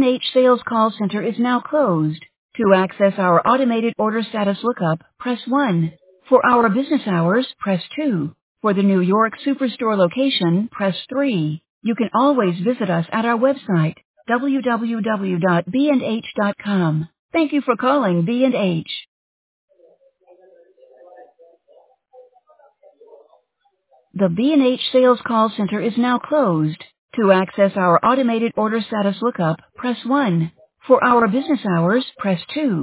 B&H Sales Call Center is now closed. To access our automated order status lookup, press 1. For our business hours, press 2. For the New York Superstore location, press 3. You can always visit us at our website, www.bandh.com. Thank you for calling B&H. The B&H Sales Call Center is now closed. To access our automated order status lookup, press 1. For our business hours, press 2.